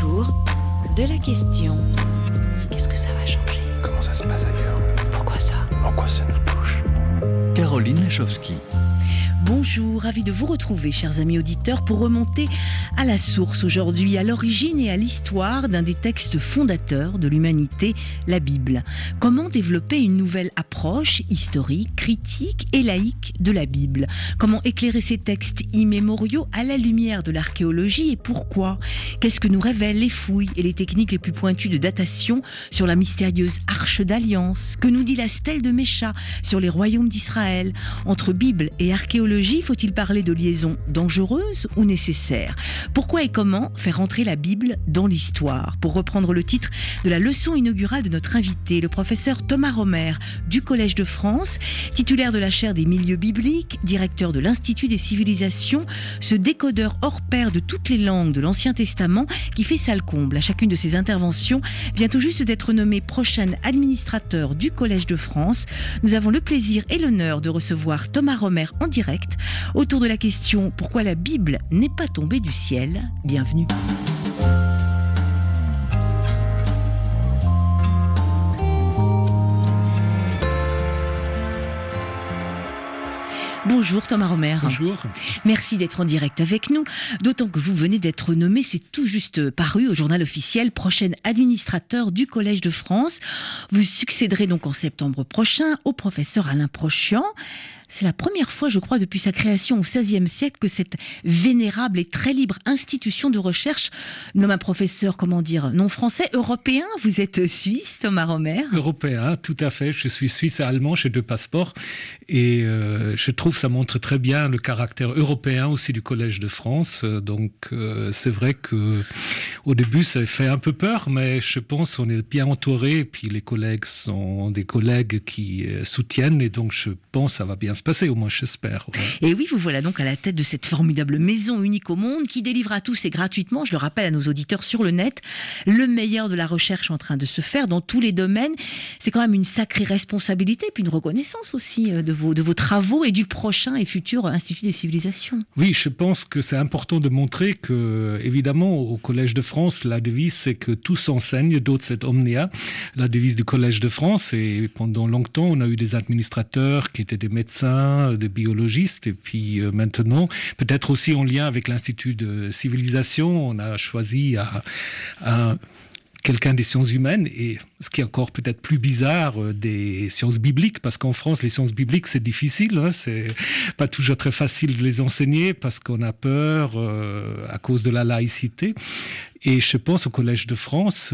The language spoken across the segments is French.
autour de la question. Qu'est-ce que ça va changer? Comment ça se passe ailleurs? Pourquoi ça? En quoi ça nous touche? Caroline Lachowski. Bonjour, ravi de vous retrouver, chers amis auditeurs, pour remonter à la source aujourd'hui, à l'origine et à l'histoire d'un des textes fondateurs de l'humanité, la Bible. Comment développer une nouvelle approche historique, critique et laïque de la Bible? Comment éclairer ces textes immémoriaux à la lumière de l'archéologie et pourquoi? Qu'est-ce que nous révèlent les fouilles et les techniques les plus pointues de datation sur la mystérieuse Arche d'Alliance? Que nous dit la stèle de Mécha sur les royaumes d'Israël? Entre Bible et archéologie, faut-il parler de liaisons dangereuses ou nécessaires? Pourquoi et comment faire entrer la Bible dans l'histoire? Pour reprendre le titre de la leçon inaugurale de notre invité, le professeur Thomas Romer du Collège de France, titulaire de la chaire des milieux bibliques, directeur de l'Institut des civilisations, ce décodeur hors pair de toutes les langues de l'Ancien Testament qui fait salle comble à chacune de ses interventions, vient tout juste d'être nommé prochain administrateur du Collège de France. Nous avons le plaisir et l'honneur de recevoir Thomas Romer en direct autour de la question « Pourquoi la Bible n'est pas tombée du ciel ?» Bienvenue. Bonjour Thomas Romer. Bonjour. Merci d'être en direct avec nous, d'autant que vous venez d'être nommé, c'est tout juste paru au journal officiel, prochain administrateur du Collège de France. Vous succéderez donc en septembre prochain au professeur Alain Prochian. C'est la première fois, je crois, depuis sa création au XVIe siècle que cette vénérable et très libre institution de recherche nomme un professeur, non français, européen. Vous êtes suisse, Thomas Romer? Européen, tout à fait. Je suis suisse et allemand, j'ai 2 passeports. Et je trouve que ça montre très bien le caractère européen aussi du Collège de France. Donc c'est vrai qu'au début, ça fait un peu peur, mais je pense qu'on est bien entouré. Et puis les collègues sont des collègues qui soutiennent. Et donc je pense que ça va bien se passer, au moins j'espère. Ouais. Et oui, vous voilà donc à la tête de cette formidable maison unique au monde qui délivre à tous et gratuitement, je le rappelle à nos auditeurs sur le net, le meilleur de la recherche en train de se faire dans tous les domaines. C'est quand même une sacrée responsabilité, puis une reconnaissance aussi de vos travaux et du prochain et futur Institut des civilisations. Oui, je pense que c'est important de montrer que, évidemment, au Collège de France, la devise c'est que tous enseignent, d'autres c'est omnia, la devise du Collège de France. Et pendant longtemps, on a eu des administrateurs qui étaient des médecins, des biologistes, et puis maintenant, peut-être aussi en lien avec l'Institut de civilisation, on a choisi quelqu'un des sciences humaines, et ce qui est encore peut-être plus bizarre, des sciences bibliques, parce qu'en France, les sciences bibliques, c'est difficile, c'est pas toujours très facile de les enseigner, parce qu'on a peur à cause de la laïcité. Et je pense au Collège de France,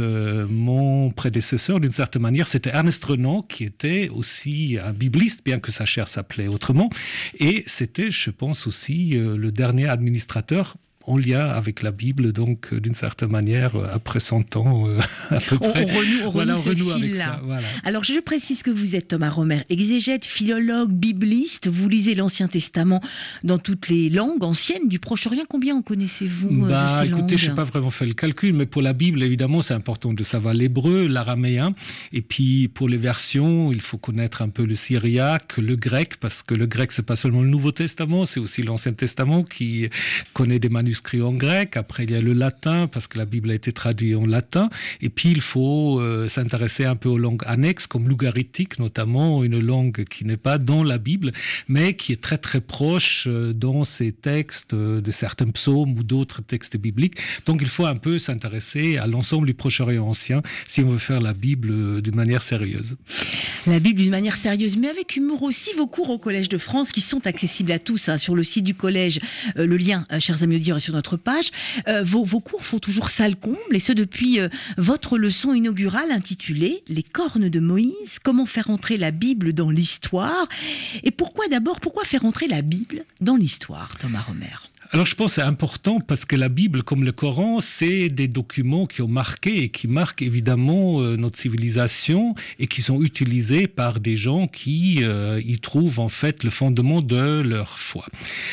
mon prédécesseur, d'une certaine manière, c'était Ernest Renan, qui était aussi un bibliste, bien que sa chaire s'appelait autrement. Et c'était, je pense, aussi le dernier administrateur en lien avec la Bible, donc d'une certaine manière, après 100 ans, à peu près. On renoue avec ça. Voilà. Alors, je précise que vous êtes Thomas Romer, exégète, philologue, bibliste. Vous lisez l'Ancien Testament dans toutes les langues anciennes du Proche-Orient. Combien en connaissez-vous de ces écoutez, langues? je n'ai pas vraiment fait le calcul, mais pour la Bible, évidemment, c'est important de savoir l'hébreu, l'araméen. Et puis, pour les versions, il faut connaître un peu le syriaque, le grec, parce que le grec, c'est pas seulement le Nouveau Testament, c'est aussi l'Ancien Testament qui connaît des manuscrits en grec. Après, il y a le latin, parce que la Bible a été traduite en latin. Et puis, il faut s'intéresser un peu aux langues annexes, comme l'ougaritique, notamment, une langue qui n'est pas dans la Bible, mais qui est très, très proche dans ces textes de certains psaumes ou d'autres textes bibliques. Donc, il faut un peu s'intéresser à l'ensemble du Proche-Orient ancien si on veut faire la Bible d'une manière sérieuse. La Bible d'une manière sérieuse, mais avec humour aussi. Vos cours au Collège de France, qui sont accessibles à tous, sur le site du Collège, le lien, chers amis auditeurs, est sur notre page. Vos cours font toujours salle comble, et ce depuis votre leçon inaugurale intitulée « Les cornes de Moïse, comment faire entrer la Bible dans l'histoire ?» Et pourquoi faire entrer la Bible dans l'histoire, Thomas Romer? Alors je pense que c'est important parce que la Bible, comme le Coran, c'est des documents qui ont marqué et qui marquent évidemment notre civilisation et qui sont utilisés par des gens qui y trouvent en fait le fondement de leur foi.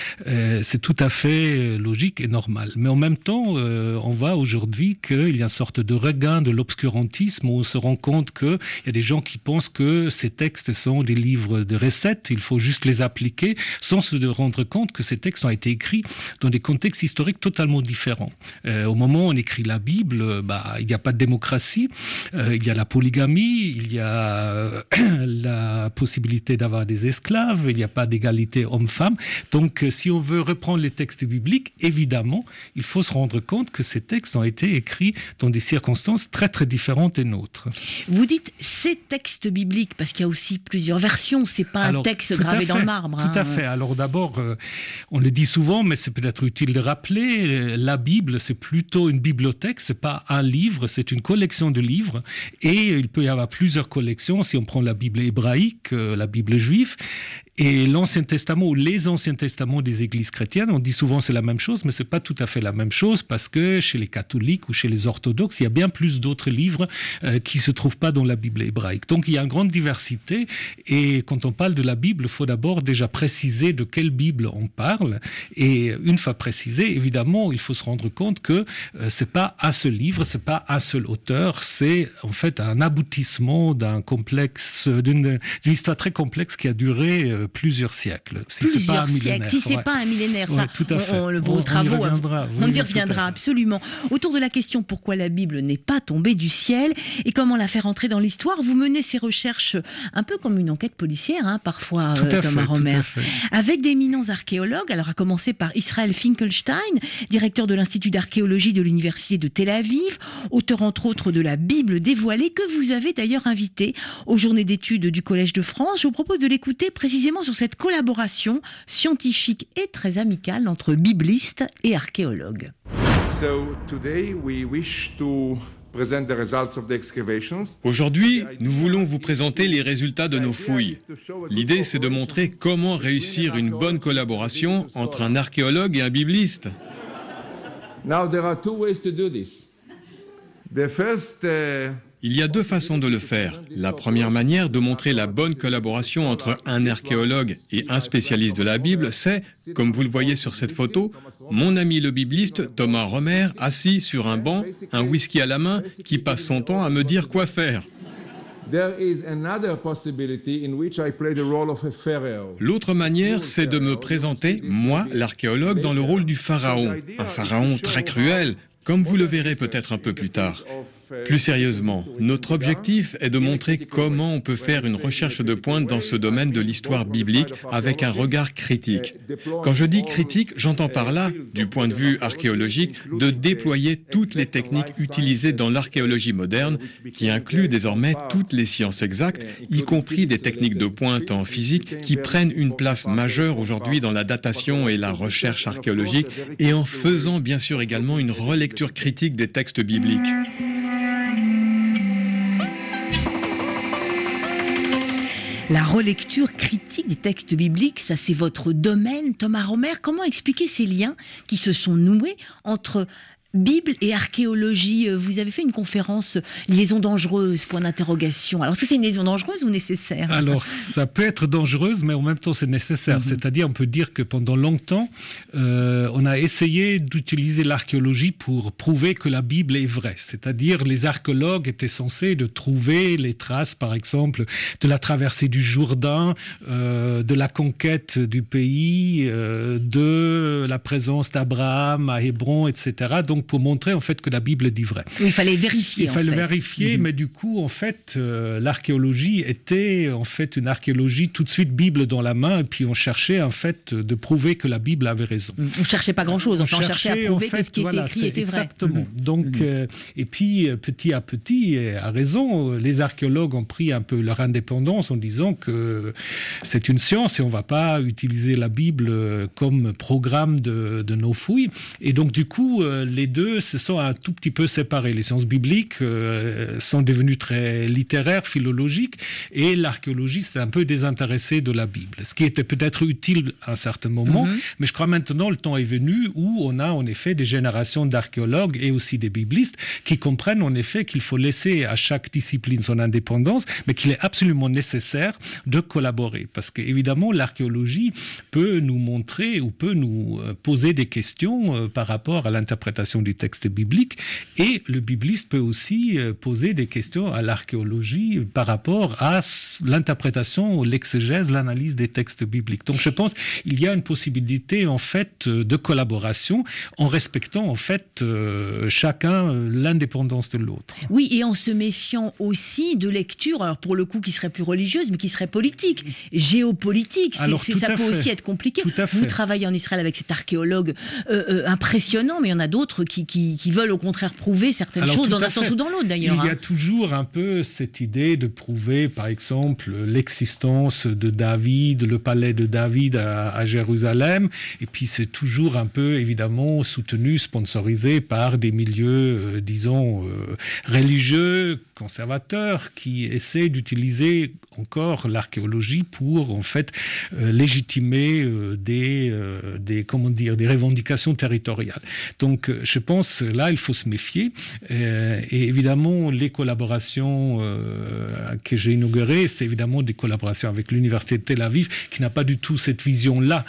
C'est tout à fait logique et normal. Mais en même temps, on voit aujourd'hui qu'il y a une sorte de regain de l'obscurantisme où on se rend compte qu'il y a des gens qui pensent que ces textes sont des livres de recettes, il faut juste les appliquer sans se rendre compte que ces textes ont été écrits dans des contextes historiques totalement différents. Au moment où on écrit la Bible, il n'y a pas de démocratie, il y a la polygamie, il y a la possibilité d'avoir des esclaves, il n'y a pas d'égalité homme-femme. Donc, si on veut reprendre les textes bibliques, évidemment, il faut se rendre compte que ces textes ont été écrits dans des circonstances très, très différentes des nôtres. Vous dites ces textes bibliques, parce qu'il y a aussi plusieurs versions, c'est pas un texte gravé dans le marbre. Tout à fait. Alors d'abord, on le dit souvent, mais c'est peut-être utile de rappeler, la Bible, c'est plutôt une bibliothèque, c'est pas un livre, c'est une collection de livres, et il peut y avoir plusieurs collections, si on prend la Bible hébraïque, la Bible juive, et l'Ancien Testament ou les Anciens Testaments des églises chrétiennes, on dit souvent c'est la même chose, mais c'est pas tout à fait la même chose parce que chez les catholiques ou chez les orthodoxes, il y a bien plus d'autres livres qui se trouvent pas dans la Bible hébraïque. Donc il y a une grande diversité et quand on parle de la Bible, il faut d'abord déjà préciser de quelle Bible on parle et une fois précisé, évidemment, il faut se rendre compte que c'est pas un seul livre, c'est pas un seul auteur, c'est en fait un aboutissement d'un complexe, d'une histoire très complexe qui a duré plusieurs siècles. Si c'est pas un millénaire, ça, vos travaux, on y reviendra absolument. Autour de la question pourquoi la Bible n'est pas tombée du ciel et comment la faire entrer dans l'histoire, vous menez ces recherches un peu comme une enquête policière, parfois, Thomas Romer, avec d'éminents archéologues, alors à commencer par Israël Finkelstein, directeur de l'Institut d'archéologie de l'Université de Tel Aviv, auteur entre autres de la Bible dévoilée, que vous avez d'ailleurs invité aux Journées d'études du Collège de France. Je vous propose de l'écouter précisément sur cette collaboration scientifique et très amicale entre biblistes et archéologues. Aujourd'hui, nous voulons vous présenter les résultats de nos fouilles. L'idée, c'est de montrer comment réussir une bonne collaboration entre un archéologue et un bibliste. Il y a deux façons de le faire. La première manière de montrer la bonne collaboration entre un archéologue et un spécialiste de la Bible, c'est, comme vous le voyez sur cette photo, mon ami le bibliste Thomas Romer, assis sur un banc, un whisky à la main, qui passe son temps à me dire quoi faire. L'autre manière, c'est de me présenter, moi, l'archéologue, dans le rôle du pharaon. Un pharaon très cruel, comme vous le verrez peut-être un peu plus tard. Plus sérieusement, notre objectif est de montrer comment on peut faire une recherche de pointe dans ce domaine de l'histoire biblique avec un regard critique. Quand je dis critique, j'entends par là, du point de vue archéologique, de déployer toutes les techniques utilisées dans l'archéologie moderne, qui inclut désormais toutes les sciences exactes, y compris des techniques de pointe en physique qui prennent une place majeure aujourd'hui dans la datation et la recherche archéologique, et en faisant bien sûr également une relecture critique des textes bibliques. La relecture critique des textes bibliques, ça c'est votre domaine, Thomas Romer. Comment expliquer ces liens qui se sont noués entre Bible et archéologie? Vous avez fait une conférence liaison dangereuse, point d'interrogation. Alors, est-ce que c'est une liaison dangereuse ou nécessaire? Alors, ça peut être dangereuse, mais en même temps, c'est nécessaire. C'est-à-dire, on peut dire que pendant longtemps, on a essayé d'utiliser l'archéologie pour prouver que la Bible est vraie. C'est-à-dire, les archéologues étaient censés de trouver les traces, par exemple, de la traversée du Jourdain, de la conquête du pays, de la présence d'Abraham à Hébron, etc. Donc, pour montrer en fait que la Bible dit vrai. Oui, il fallait vérifier. Il fallait vérifier, mais du coup, en fait, l'archéologie était en fait une archéologie tout de suite Bible dans la main, et puis on cherchait en fait de prouver que la Bible avait raison. On cherchait pas grand-chose, on cherchait à prouver que ce qui était écrit était vrai. Exactement. Donc, et puis petit à petit, et à raison, les archéologues ont pris un peu leur indépendance en disant que c'est une science et on va pas utiliser la Bible comme programme de nos fouilles. Et donc du coup, les deux se sont un tout petit peu séparés. Les sciences bibliques sont devenues très littéraires, philologiques, et l'archéologie s'est un peu désintéressée de la Bible. Ce qui était peut-être utile à un certain moment, mais je crois maintenant le temps est venu où on a en effet des générations d'archéologues et aussi des biblistes qui comprennent en effet qu'il faut laisser à chaque discipline son indépendance, mais qu'il est absolument nécessaire de collaborer. Parce qu'évidemment, l'archéologie peut nous montrer ou peut nous poser des questions par rapport à l'interprétation l'interprétation du texte biblique. Et le bibliste peut aussi poser des questions à l'archéologie par rapport à l'interprétation, l'exégèse, l'analyse des textes bibliques. Donc je pense qu'il y a une possibilité en fait de collaboration en respectant en fait chacun l'indépendance de l'autre. Oui, et en se méfiant aussi de lectures, alors pour le coup qui seraient plus religieuses, mais qui seraient politiques, géopolitiques. Ça peut aussi être compliqué. Vous travaillez en Israël avec cet archéologue impressionnant, mais il y en a d'autres qui veulent au contraire prouver certaines choses dans un sens ou dans l'autre d'ailleurs. Il y a toujours un peu cette idée de prouver, par exemple, l'existence de David, le palais de David à Jérusalem, et puis c'est toujours un peu évidemment soutenu, sponsorisé par des milieux, religieux, conservateurs, qui essaient d'utiliser encore l'archéologie pour en fait légitimer des revendications territoriales. Donc je pense là il faut se méfier et évidemment les collaborations que j'ai inaugurées, c'est évidemment des collaborations avec l'université de Tel Aviv qui n'a pas du tout cette vision-là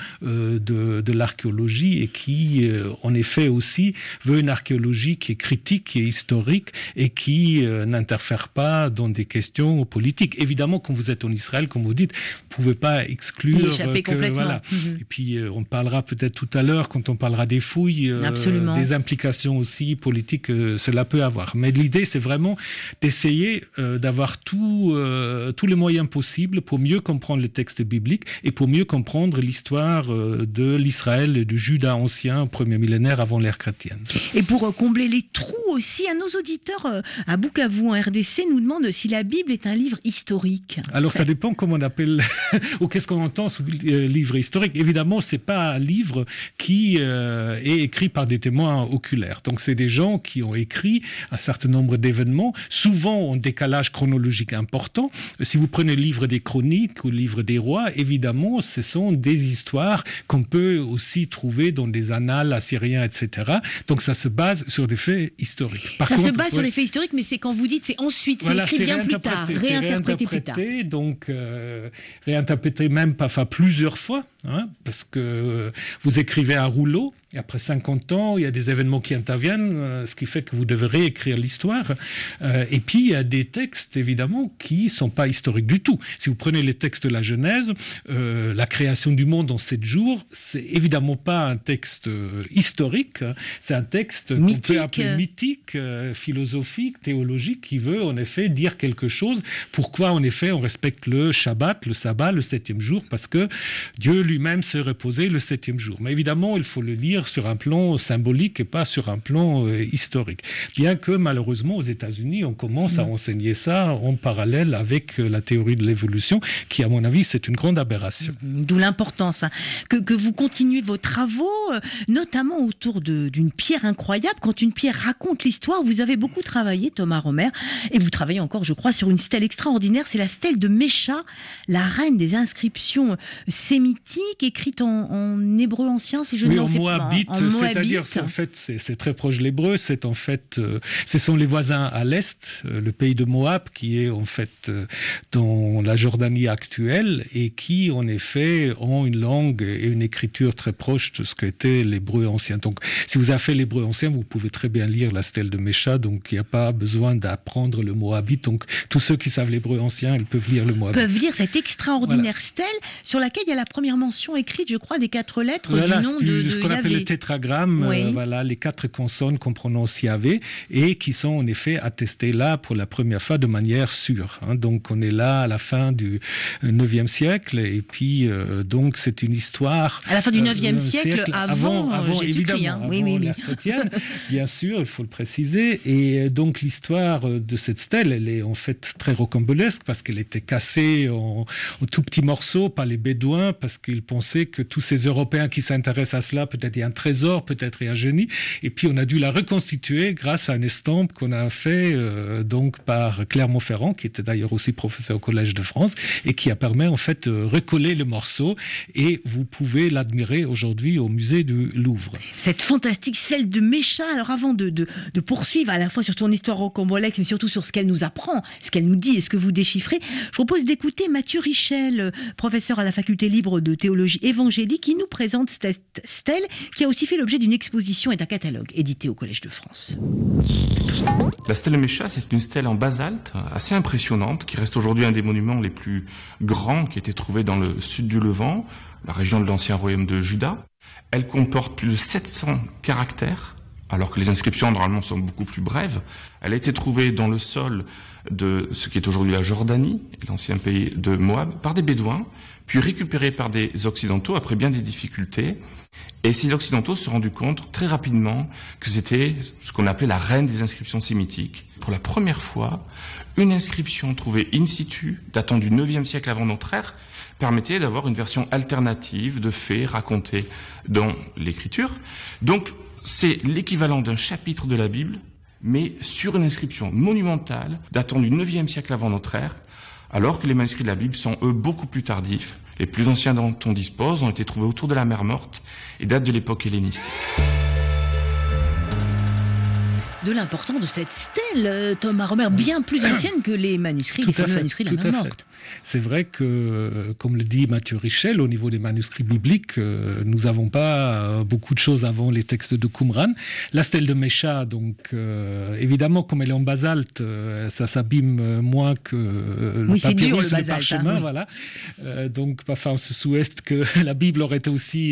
de l'archéologie et qui en effet aussi veut une archéologie qui est critique, qui est historique et qui n'interfère pas dans des questions politiques. Évidemment, quand vous êtes en Israël, comme vous dites, vous ne pouvez pas exclure échapper complètement. Voilà. Et puis, on parlera peut-être tout à l'heure, quand on parlera des fouilles, des implications aussi politiques que cela peut avoir. Mais l'idée, c'est vraiment d'essayer d'avoir tous les moyens possibles pour mieux comprendre le texte biblique et pour mieux comprendre l'histoire de l'Israël et du Juda ancien, premier millénaire avant l'ère chrétienne. Et pour combler les trous aussi, à nos auditeurs à Bukavu, en RDC, nous demandent si la Bible est un livre historique. Alors, ça dépend comment on appelle ou qu'est-ce qu'on entend sous livre historique. Évidemment, c'est pas un livre qui est écrit par des témoins oculaires. Donc, c'est des gens qui ont écrit un certain nombre d'événements, souvent en décalage chronologique important. Si vous prenez le livre des Chroniques ou le livre des Rois, évidemment, ce sont des histoires qu'on peut aussi trouver dans des annales assyriens, etc. Donc, ça se base sur des faits historiques. Ça se base sur des faits historiques, mais c'est quand vous dites c'est ensuite, c'est écrit bien plus tard, réinterprété plus tard. Donc, réinterprété même parfois plusieurs fois, parce que vous écrivez un rouleau, et après 50 ans, il y a des événements qui interviennent, ce qui fait que vous devez réécrire l'histoire. Et puis, il y a des textes, évidemment, qui ne sont pas historiques du tout. Si vous prenez les textes de la Genèse, la création du monde en 7 jours, c'est évidemment pas un texte historique, c'est un texte qu'on peut appeler mythique, philosophique, théologique, qui veut en effet dire quelque chose. Pourquoi, en effet, on respecte le Shabbat, le sabbat, le 7e jour, parce que Dieu lui-même s'est reposé le 7e jour. Mais évidemment, il faut le lire sur un plan symbolique et pas sur un plan historique. Bien que malheureusement aux États-Unis, on commence à enseigner ça en parallèle avec la théorie de l'évolution, qui à mon avis c'est une grande aberration. D'où l'importance que vous continuez vos travaux, notamment autour d'une pierre incroyable. Quand une pierre raconte l'histoire, vous avez beaucoup travaillé, Thomas Romer, et vous travaillez encore, je crois, sur une stèle extraordinaire. C'est la stèle de Mesha, la reine des inscriptions sémitiques, écrite en hébreu ancien, si je ne sais pas. C'est-à-dire, en fait, c'est très proche de l'hébreu. C'est en fait, ce sont les voisins à l'est, le pays de Moab, qui est en fait dans la Jordanie actuelle et qui, en effet, ont une langue et une écriture très proche de ce qu'était l'hébreu ancien. Donc, si vous avez fait l'hébreu ancien, vous pouvez très bien lire la stèle de Mesha. Donc, il n'y a pas besoin d'apprendre le moabite. Donc, tous ceux qui savent l'hébreu ancien, ils peuvent lire le moabite. Peuvent lire cette extraordinaire stèle sur laquelle il y a la première mention écrite, je crois, des 4 lettres du nom de ce qu'on appelle le tétragramme, les 4 consonnes qu'on prononce Yahvé et qui sont en effet attestées là pour la première fois de manière sûre. Donc on est là à la fin du 9e siècle et puis donc c'est une histoire... À la fin du 9e siècle, avant Jésus-Christ. Avant la chrétienne, bien sûr, il faut le préciser. Et donc l'histoire de cette stèle, elle est en fait très rocambolesque parce qu'elle était cassée en tout petits morceaux par les Bédouins parce qu'ils pensaient que tous ces Européens qui s'intéressent à cela, peut-être il y a un trésor, peut-être il y a un génie. Et puis on a dû la reconstituer grâce à une estampe qu'on a fait donc par Clermont-Ferrand, qui était d'ailleurs aussi professeur au Collège de France, et qui a permis en fait de recoller le morceau. Et vous pouvez l'admirer aujourd'hui au musée du Louvre. Cette fantastique stèle de Mesha. Alors avant de poursuivre à la fois sur son histoire rocambolesque, mais surtout sur ce qu'elle nous apprend, ce qu'elle nous dit et ce que vous déchiffrez, je propose d'écouter Mathieu Richel, professeur à la faculté libre de théologie évangélique, qui nous présente cette stèle qui a aussi fait l'objet d'une exposition et d'un catalogue édité au Collège de France. La stèle de Mesha, c'est une stèle en basalte assez impressionnante qui reste aujourd'hui un des monuments les plus grands qui a été trouvé dans le sud du Levant, la région de l'ancien royaume de Juda. Elle comporte plus de 700 caractères, alors que les inscriptions normalement sont beaucoup plus brèves. Elle a été trouvée dans le sol de ce qui est aujourd'hui la Jordanie, l'ancien pays de Moab, par des Bédouins, puis récupérée par des Occidentaux après bien des difficultés. Et ces Occidentaux se sont rendus compte très rapidement que c'était ce qu'on appelait la reine des inscriptions sémitiques. Pour la première fois, une inscription trouvée in situ, datant du 9e siècle avant notre ère, permettait d'avoir une version alternative de faits racontés dans l'écriture. Donc, c'est l'équivalent d'un chapitre de la Bible, mais sur une inscription monumentale datant du 9e siècle avant notre ère, alors que les manuscrits de la Bible sont, eux, beaucoup plus tardifs. Les plus anciens dont on dispose ont été trouvés autour de la mer Morte et datent de l'époque hellénistique. De l'importance de cette stèle, Thomas Romer, bien plus ancienne que les manuscrits, les fameux manuscrits de la mer Morte. C'est vrai que, comme le dit Mathieu Richel, au niveau des manuscrits bibliques, nous n'avons pas beaucoup de choses avant les textes de Qumran. La stèle de Mesha, donc, évidemment, comme elle est en basalte, ça s'abîme moins que le papyrus, le parchemin. Oui. Voilà. Donc, on se souhaite que la Bible aurait été aussi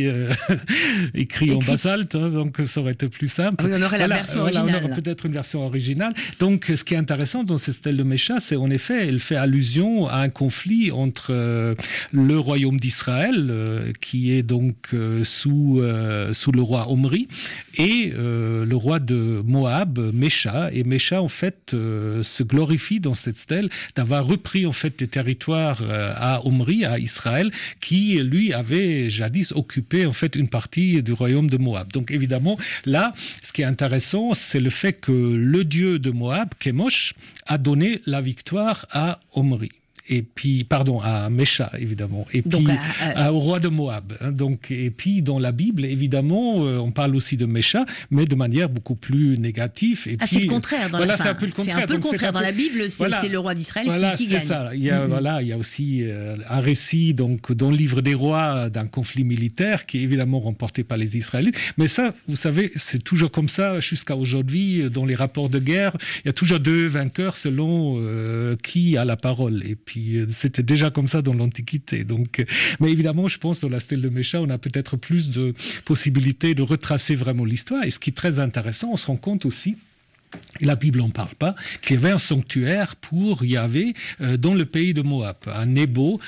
écrite en basalte, donc ça aurait été plus simple. Oui, on aurait la version originale. On aurait peut-être une version originale. Donc, ce qui est intéressant dans cette stèle de Mesha, c'est en effet, elle fait allusion à un conflit entre le royaume d'Israël, qui est donc sous le roi Omri, et le roi de Moab, Mesha. Et Mesha, en fait, se glorifie dans cette stèle d'avoir repris en fait des territoires à Omri, à Israël, qui lui avait jadis occupé en fait une partie du royaume de Moab. Donc évidemment, là, ce qui est intéressant, c'est le fait que le dieu de Moab, Chemosh, a donné la victoire à Omri. Et puis, à Mesha, évidemment, et puis donc, au roi de Moab. Donc, et puis, dans la Bible, évidemment, on parle aussi de Mesha, mais de manière beaucoup plus négative. Et puis, c'est le contraire. C'est un peu le contraire. C'est un peu le contraire. Dans la Bible, c'est le roi d'Israël qui gagne. C'est ça. Il y a aussi un récit donc, dans le livre des rois d'un conflit militaire qui est évidemment remporté par les Israélites. Mais ça, vous savez, c'est toujours comme ça jusqu'à aujourd'hui. Dans les rapports de guerre, il y a toujours deux vainqueurs selon qui a la parole. Et puis, c'était déjà comme ça dans l'Antiquité. Donc, mais évidemment, je pense dans la stèle de Mesha, on a peut-être plus de possibilités de retracer vraiment l'histoire. Et ce qui est très intéressant, on se rend compte aussi, et la Bible n'en parle pas, qu'il y avait un sanctuaire pour Yahvé dans le pays de Moab, à Nebo,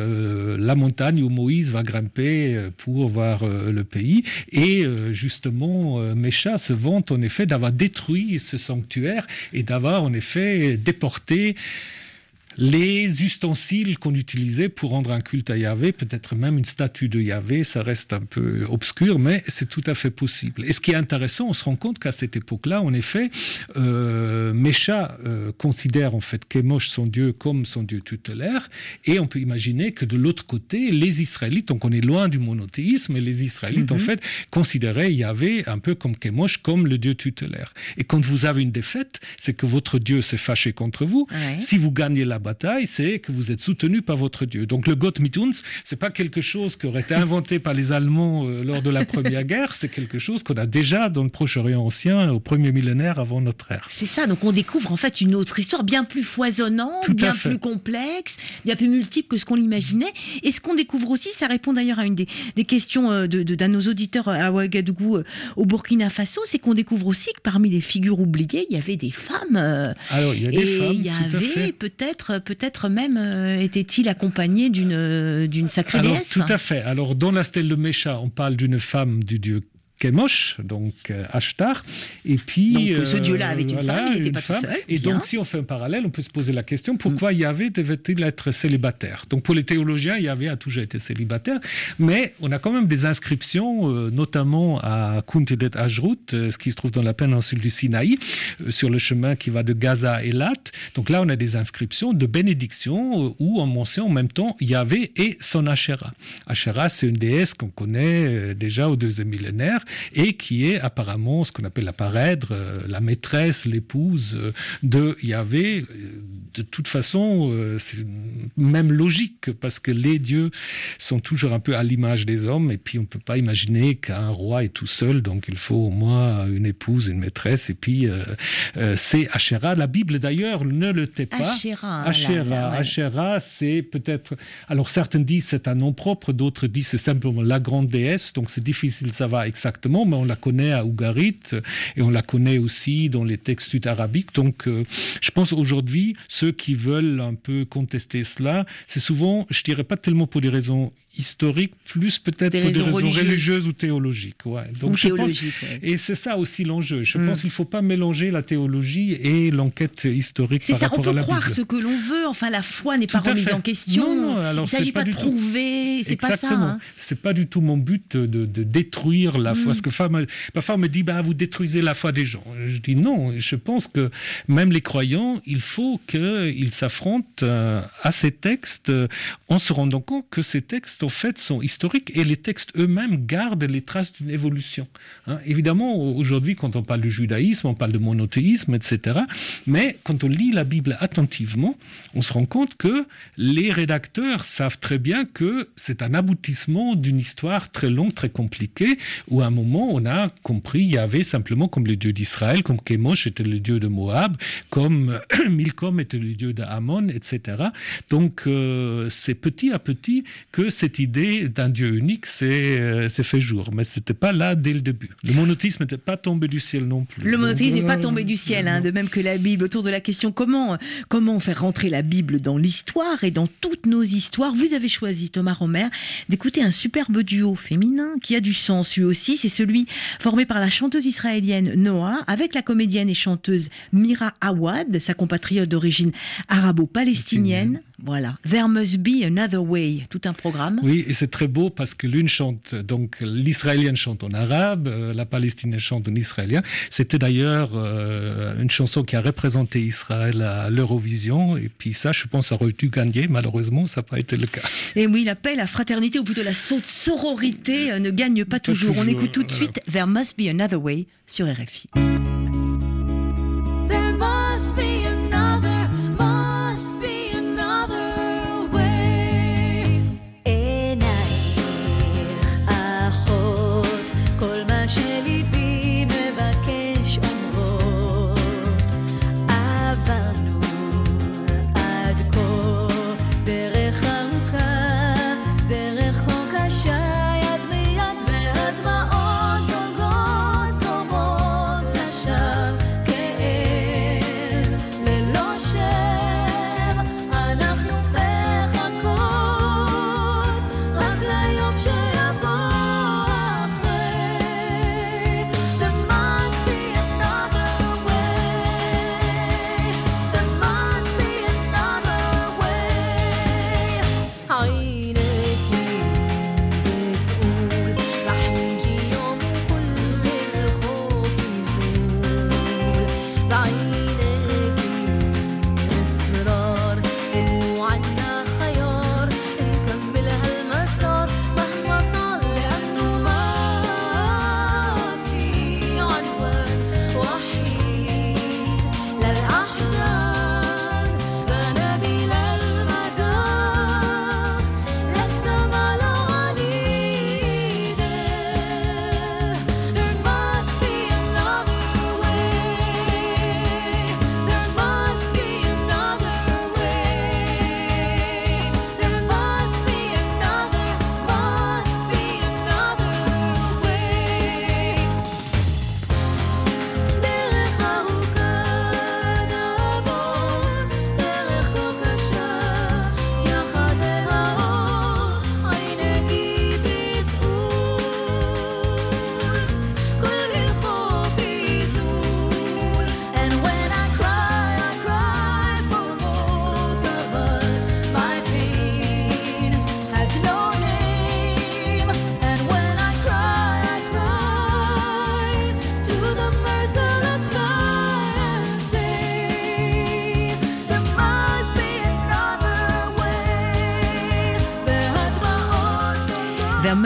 la montagne où Moïse va grimper pour voir le pays. Et justement, Mesha se vante en effet d'avoir détruit ce sanctuaire et d'avoir en effet déporté les ustensiles qu'on utilisait pour rendre un culte à Yahvé, peut-être même une statue de Yahvé, ça reste un peu obscur, mais c'est tout à fait possible. Et ce qui est intéressant, on se rend compte qu'à cette époque-là, en effet, Mesha considère en fait Chemosh, son dieu, comme son dieu tutélaire, et on peut imaginer que de l'autre côté, les Israélites, donc on est loin du monothéisme, et les Israélites, en fait, considéraient Yahvé un peu comme Chemosh, comme le dieu tutélaire. Et quand vous avez une défaite, c'est que votre dieu s'est fâché contre vous. Ouais. Si vous gagnez la bataille, c'est que vous êtes soutenu par votre dieu. Donc le Gott mit uns, c'est pas quelque chose qui aurait été inventé par les Allemands lors de la Première Guerre, c'est quelque chose qu'on a déjà dans le Proche-Orient ancien, au premier millénaire avant notre ère. C'est ça, donc on découvre en fait une autre histoire bien plus foisonnante, bien plus complexe, bien plus multiple que ce qu'on l'imaginait. Et ce qu'on découvre aussi, ça répond d'ailleurs à une des questions d'un de nos auditeurs à Ouagadougou, au Burkina Faso, c'est qu'on découvre aussi que parmi les figures oubliées, il y avait des femmes. Alors, il y a des femmes, il y avait peut-être même était-il accompagné d'une sacrée déesse. Tout à fait. Alors dans la stèle de Mesha, on parle d'une femme du dieu Chemosh, donc Ashtar, et puis donc ce dieu-là avait une femme, il n'était pas tout seul. Et donc si on fait un parallèle, on peut se poser la question pourquoi Yahvé devait-il être célibataire. Donc pour les théologiens, Yahvé a toujours été célibataire, mais on a quand même des inscriptions, notamment à Kuntidet Ajrut, ce qui se trouve dans la péninsule du Sinaï, sur le chemin qui va de Gaza à Eilat. Donc là, on a des inscriptions de bénédiction où on mentionne en même temps Yahvé et son Asherah. Asherah, c'est une déesse qu'on connaît déjà au 2e millénaire, et qui est apparemment ce qu'on appelle la parèdre, la maîtresse, l'épouse de Yahvé. De toute façon, c'est même logique, parce que les dieux sont toujours un peu à l'image des hommes, et puis on ne peut pas imaginer qu'un roi est tout seul, donc il faut au moins une épouse, une maîtresse, et puis c'est Asherah. La Bible d'ailleurs ne le tait pas. Asherah, c'est peut-être... Alors certains disent c'est un nom propre, d'autres disent c'est simplement la grande déesse, donc c'est difficile de savoir exactement, mais on la connaît à Ougarit, et on la connaît aussi dans les textes sud-arabiques, donc je pense aujourd'hui, ceux qui veulent un peu contester cela, c'est souvent, je dirais pas tellement pour des raisons historiques, plus peut-être pour des raisons religieuses ou théologiques. Ouais. Donc, et c'est ça aussi l'enjeu. Je pense qu'il ne faut pas mélanger la théologie et l'enquête historique par rapport à la Bible. On peut croire ce que l'on veut, enfin la foi n'est pas remise en question. Alors, il ne s'agit pas de prouver, c'est pas ça. Hein. C'est pas du tout mon but de détruire la foi. Parce que parfois on me dit, vous détruisez la foi des gens. Je dis non, je pense que même les croyants, il faut qu'ils s'affrontent à ces textes en se rendant compte que ces textes en fait sont historiques et les textes eux-mêmes gardent les traces d'une évolution. Évidemment, aujourd'hui, quand on parle du judaïsme, on parle de monothéisme, etc. Mais quand on lit la Bible attentivement, on se rend compte que les rédacteurs savent très bien que c'est un aboutissement d'une histoire très longue, très compliquée, où à un moment, on a compris Yahvé simplement comme le Dieu d'Israël, comme Kémosh était le Dieu de Moab, comme Milcom était le Dieu d'Amon, etc. Donc, c'est petit à petit que cette idée d'un Dieu unique s'est fait jour. Mais ce n'était pas là dès le début. Le monothéisme n'était pas tombé du ciel non plus. Le monothéisme n'est pas tombé du ciel, de même que la Bible. Autour de la question comment faire rentrer la Bible dans l'histoire et dans toutes nos histoires, vous avez choisi, Thomas Romer, d'écouter un superbe duo féminin qui a du sens lui aussi. C'est celui formé par la chanteuse israélienne Noah avec la comédienne et chanteuse Mira Awad, sa compatriote d'origine arabo-palestinienne. Voilà, There Must Be Another Way, tout un programme. Oui, et c'est très beau parce que l'une chante, donc l'israélienne chante en arabe, la palestinienne chante en israélien. C'était d'ailleurs une chanson qui a représenté Israël à l'Eurovision, et puis ça, je pense, ça aurait dû gagner. Malheureusement, ça n'a pas été le cas. Et oui, la paix, la fraternité, ou plutôt la sororité ne gagne pas toujours. On écoute tout de suite There Must Be Another Way sur RFI. There must be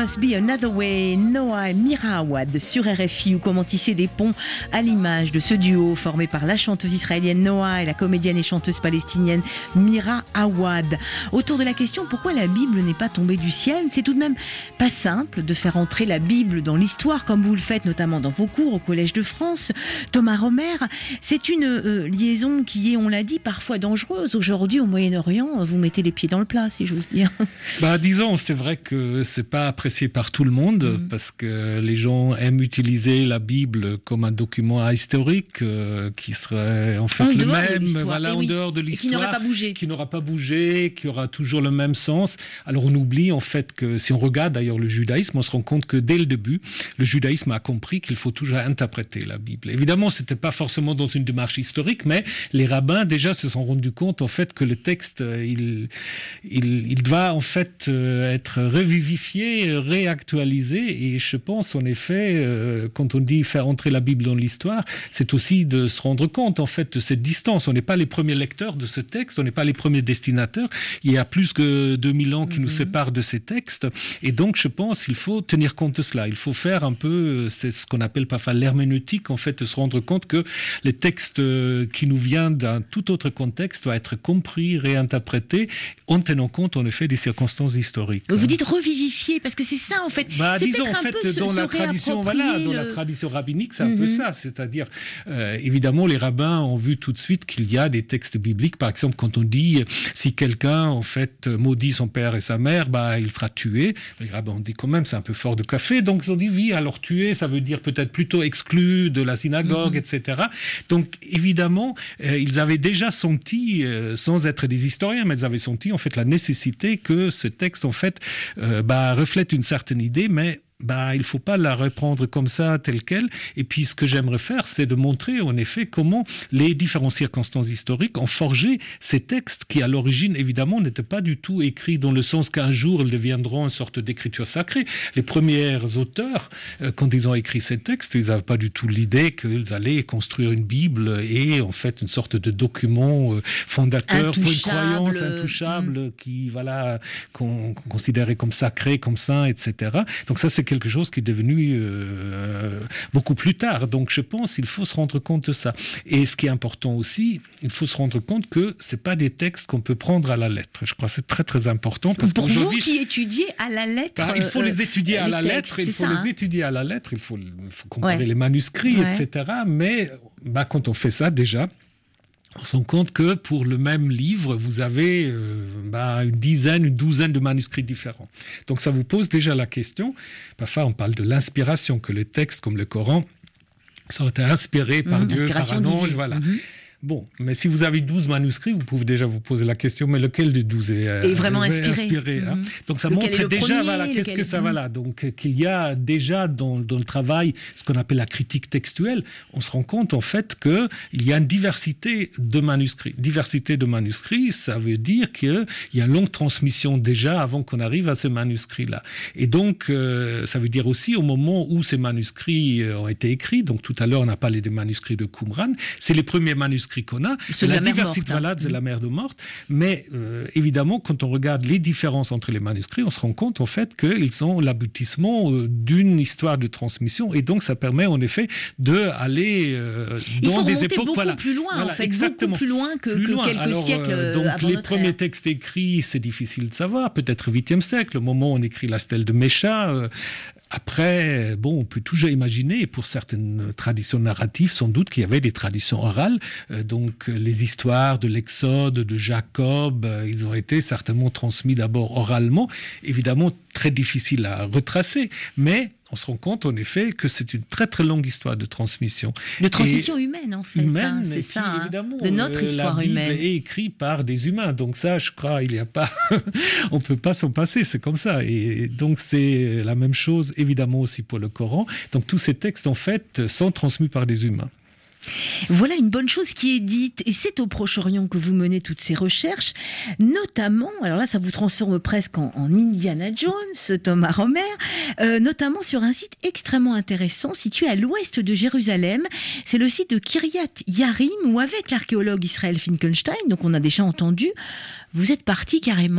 Must Be Another Way, Noah et Mira Awad sur RFI, ou comment tisser des ponts à l'image de ce duo formé par la chanteuse israélienne Noah et la comédienne et chanteuse palestinienne Mira Awad. Autour de la question pourquoi la Bible n'est pas tombée du ciel, c'est tout de même pas simple de faire entrer la Bible dans l'histoire comme vous le faites notamment dans vos cours au Collège de France. Thomas Romer, c'est une liaison qui est, on l'a dit, parfois dangereuse. Aujourd'hui au Moyen-Orient, vous mettez les pieds dans le plat, si j'ose dire. Disons, c'est vrai que c'est pas apprécié par tout le monde parce que les gens aiment utiliser la Bible comme un document historique qui serait en fait le même, en dehors de l'histoire, qui n'aura pas bougé, qui aura toujours le même sens. Alors on oublie en fait que si on regarde d'ailleurs le judaïsme, on se rend compte que dès le début, le judaïsme a compris qu'il faut toujours interpréter la Bible. Évidemment, c'était pas forcément dans une démarche historique, mais les rabbins déjà se sont rendus compte en fait que le texte, il doit en fait être revivifié, réactualisé. Et je pense en effet, quand on dit faire entrer la Bible dans l'histoire, c'est aussi de se rendre compte en fait de cette distance. On n'est pas les premiers lecteurs de ce texte, on n'est pas les premiers destinataires. Il y a plus que 2000 ans qui nous séparent de ces textes. Et donc je pense qu'il faut tenir compte de cela. Il faut faire un peu, c'est ce qu'on appelle parfois l'herméneutique, en fait, de se rendre compte que les textes qui nous viennent d'un tout autre contexte doivent être compris, réinterprétés, en tenant compte en effet des circonstances historiques. Vous dites revivifier, parce que c'est ça en fait. C'est disons en fait dans la tradition, dans la tradition rabbinique, c'est un peu ça. C'est-à-dire, évidemment, les rabbins ont vu tout de suite qu'il y a des textes bibliques. Par exemple, quand on dit si quelqu'un en fait maudit son père et sa mère, il sera tué. Les rabbins ont dit quand même c'est un peu fort de café, donc ils ont dit oui, alors tuer, ça veut dire peut-être plutôt exclu de la synagogue, etc. Donc évidemment, ils avaient déjà senti, sans être des historiens, mais ils avaient senti en fait la nécessité que ce texte en fait reflète une certaine idée, mais il ne faut pas la reprendre comme ça, telle quelle. Et puis, ce que j'aimerais faire, c'est de montrer, en effet, comment les différentes circonstances historiques ont forgé ces textes qui, à l'origine, évidemment, n'étaient pas du tout écrits dans le sens qu'un jour, ils deviendront une sorte d'écriture sacrée. Les premiers auteurs, quand ils ont écrit ces textes, ils n'avaient pas du tout l'idée qu'ils allaient construire une Bible et, en fait, une sorte de document fondateur pour une croyance intouchable qu'on considérait comme sacré, comme saint, etc. Donc ça, c'est quelque chose qui est devenu beaucoup plus tard. Donc je pense qu'il faut se rendre compte de ça. Et ce qui est important aussi, il faut se rendre compte que ce n'est pas des textes qu'on peut prendre à la lettre. Je crois que c'est très très important. Parce pour vous qui étudiez à la lettre, il faut les étudier à la lettre. Il faut les étudier à la lettre. Il faut comparer les manuscrits, etc. Mais quand on fait ça déjà, on se rend compte que pour le même livre, vous avez une douzaine de manuscrits différents. Donc ça vous pose déjà la question. Parfois, on parle de l'inspiration, que les textes comme le Coran sont inspirés par Dieu, par un ange. Voilà. Bon, mais si vous avez 12 manuscrits, vous pouvez déjà vous poser la question, mais lequel des 12 est vraiment inspiré Donc ça montre déjà, qu'est-ce que ça va là. Donc qu'il y a déjà dans le travail ce qu'on appelle la critique textuelle, on se rend compte en fait qu'il y a une diversité de manuscrits. Diversité de manuscrits, ça veut dire qu'il y a une longue transmission déjà avant qu'on arrive à ces manuscrits-là. Et donc, ça veut dire aussi au moment où ces manuscrits ont été écrits, donc tout à l'heure on a parlé des manuscrits de Qumran, c'est les premiers manuscrits qu'on a, c'est la diversité de la mer de morte, mais évidemment quand on regarde les différences entre les manuscrits, on se rend compte en fait qu'ils sont l'aboutissement d'une histoire de transmission, et donc ça permet en effet d'aller dans des époques beaucoup plus loin, en fait, beaucoup plus loin que quelques siècles donc avant les notre premiers ère. textes écrits, c'est difficile de savoir, peut-être 8e siècle, au moment où on écrit la stèle de Mécha. Après, on peut toujours imaginer, et pour certaines traditions narratives, sans doute qu'il y avait des traditions orales. Donc, les histoires de l'Exode, de Jacob, ils ont été certainement transmis d'abord oralement. Évidemment, très difficile à retracer, mais on se rend compte en effet que c'est une très très longue histoire de transmission. De transmission humaine en fait. Humaine, c'est ça, évidemment, de notre histoire humaine. La Bible est écrite par des humains, donc ça, je crois, il n'y a pas, on peut pas s'en passer, c'est comme ça. Et donc c'est la même chose évidemment aussi pour le Coran. Donc tous ces textes en fait sont transmis par des humains. Voilà une bonne chose qui est dite, et c'est au Proche-Orient que vous menez toutes ces recherches, notamment, alors là ça vous transforme presque en Indiana Jones, Thomas Romer, notamment sur un site extrêmement intéressant situé à l'ouest de Jérusalem, c'est le site de Kiryat Yarim, où avec l'archéologue Israël Finkelstein, donc on a déjà entendu, vous êtes parti carrément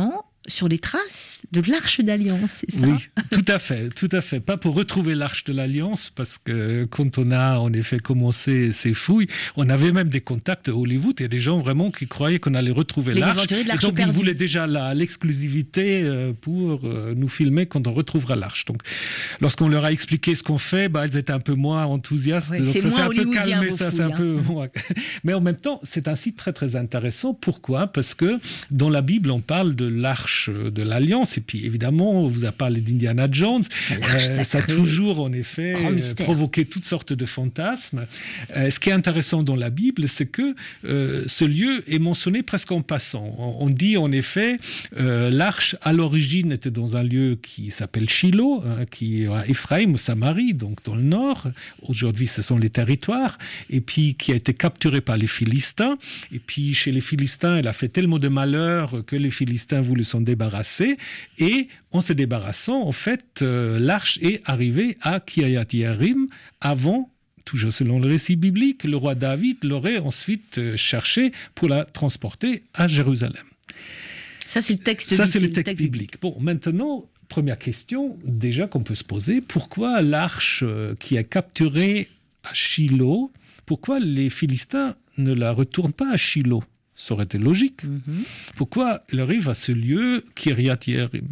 sur les traces de l'Arche d'Alliance, c'est ça? Oui, tout à fait. Pas pour retrouver l'Arche de l'Alliance, parce que quand on a en effet commencé ces fouilles, on avait même des contacts à Hollywood. Il y a des gens vraiment qui croyaient qu'on allait retrouver l'Arche. De et donc ils voulaient déjà l'exclusivité pour nous filmer quand on retrouvera l'Arche. Donc lorsqu'on leur a expliqué ce qu'on fait, ils étaient un peu moins enthousiastes. Ouais, donc c'est ça s'est moins un peu calmé. ça, c'est un peu... Mais en même temps, c'est un site très très intéressant. Pourquoi? Parce que dans la Bible, on parle de l'Arche de l'Alliance. Et puis évidemment, on vous a parlé d'Indiana Jones. Ça a toujours en effet provoqué toutes sortes de fantasmes. Ce qui est intéressant dans la Bible, c'est que ce lieu est mentionné presque en passant. On dit en effet, l'Arche à l'origine était dans un lieu qui s'appelle Shiloh, qui est à Éphraïm ou Samarie, donc dans le nord. Aujourd'hui, ce sont les territoires. Et puis qui a été capturé par les Philistins. Et puis chez les Philistins, elle a fait tellement de malheur que les Philistins voulaient s'en débarrasser. Et en se débarrassant, en fait, l'arche est arrivée à Kiryat Yearim avant, toujours selon le récit biblique, le roi David l'aurait ensuite cherché pour la transporter à Jérusalem. Ça, c'est le texte biblique. Ça, c'est le texte biblique. Bon, maintenant, première question déjà qu'on peut se poser, pourquoi l'arche qui est capturée à Shiloh, pourquoi les Philistins ne la retournent pas à Shiloh? Ça aurait été logique. Pourquoi elle arrive à ce lieu, Kiryat Yearim?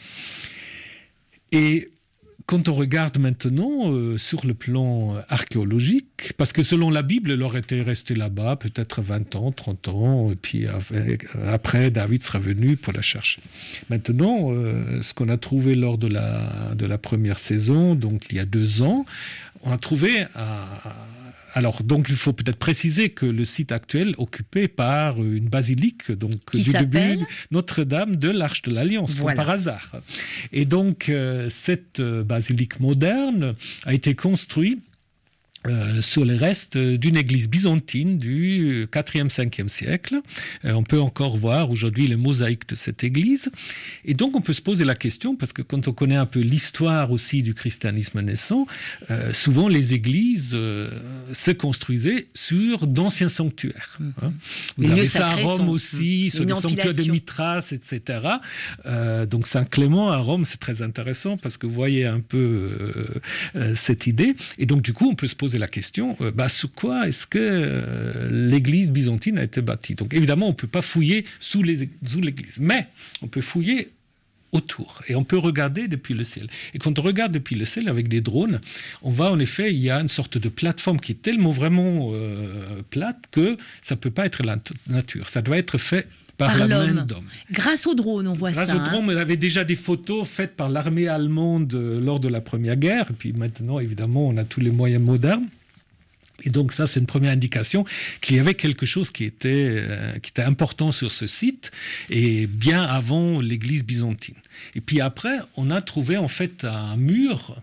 Et quand on regarde maintenant sur le plan archéologique, parce que selon la Bible, elle aurait été restée là-bas peut-être 20 ans, 30 ans, et puis après, David sera venu pour la chercher. Maintenant, ce qu'on a trouvé lors de la première saison, donc il y a 2 ans, on a trouvé alors, donc, il faut peut-être préciser que le site actuel est occupé par une basilique, donc du début Notre-Dame de l'Arche de l'Alliance, comme par hasard. Et donc, cette basilique moderne a été construite sur les restes d'une église byzantine du 4e, 5e siècle. On peut encore voir aujourd'hui les mosaïques de cette église. Et donc, on peut se poser la question, parce que quand on connaît un peu l'histoire aussi du christianisme naissant, souvent les églises se construisaient sur d'anciens sanctuaires. Vous avez ça à Rome aussi, sur les sanctuaires de Mithras, etc. Donc, Saint-Clément à Rome, c'est très intéressant, parce que vous voyez un peu cette idée. Et donc, du coup, on peut se poser la question, sous quoi est-ce que l'église byzantine a été bâtie? Donc évidemment, on ne peut pas fouiller sous l'église, mais on peut fouiller autour et on peut regarder depuis le ciel. Et quand on regarde depuis le ciel avec des drones, on voit en effet, il y a une sorte de plateforme qui est tellement vraiment plate que ça ne peut pas être la nature. Ça doit être fait par la main d'homme. Grâce au drone, on voit ça. Grâce au drone, il y avait déjà des photos faites par l'armée allemande lors de la Première Guerre. Et puis maintenant, évidemment, on a tous les moyens modernes. Et donc ça, c'est une première indication qu'il y avait quelque chose qui était important sur ce site, et bien avant l'église byzantine. Et puis après, on a trouvé en fait un mur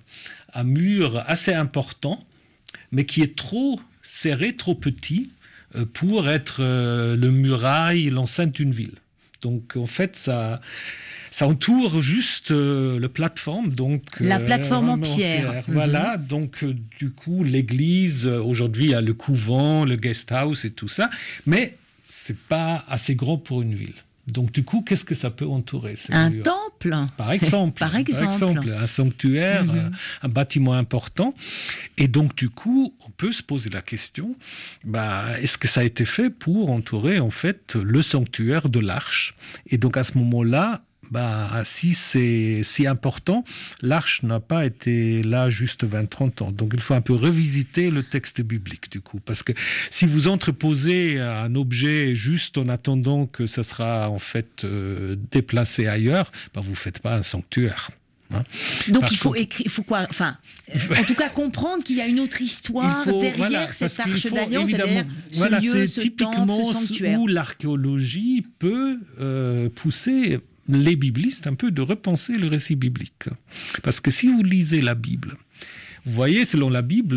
assez important, mais qui est trop serré, trop petit, pour être le muraille, l'enceinte d'une ville. Donc en fait, ça entoure juste la plateforme. Donc, la plateforme en pierre. Voilà, donc du coup, l'église, aujourd'hui, il y a le couvent, le guest house et tout ça, mais c'est pas assez grand pour une ville. Donc du coup, qu'est-ce que ça peut entourer? Un temple, par exemple, un sanctuaire, un bâtiment important. Et donc du coup, on peut se poser la question, est-ce que ça a été fait pour entourer en fait le sanctuaire de l'Arche? Et donc à ce moment-là, si c'est si important, l'arche n'a pas été là juste 20-30 ans. Donc il faut un peu revisiter le texte biblique du coup. Parce que si vous entreposez un objet juste en attendant que ça sera en fait déplacé ailleurs, vous ne faites pas un sanctuaire. Donc il faut quoi, en tout cas comprendre qu'il y a une autre histoire derrière cette arche d'alliance, c'est-à-dire ce lieu, ce temple, ce sanctuaire. Où l'archéologie peut pousser les biblistes un peu de repenser le récit biblique. Parce que si vous lisez la Bible, vous voyez, selon la Bible,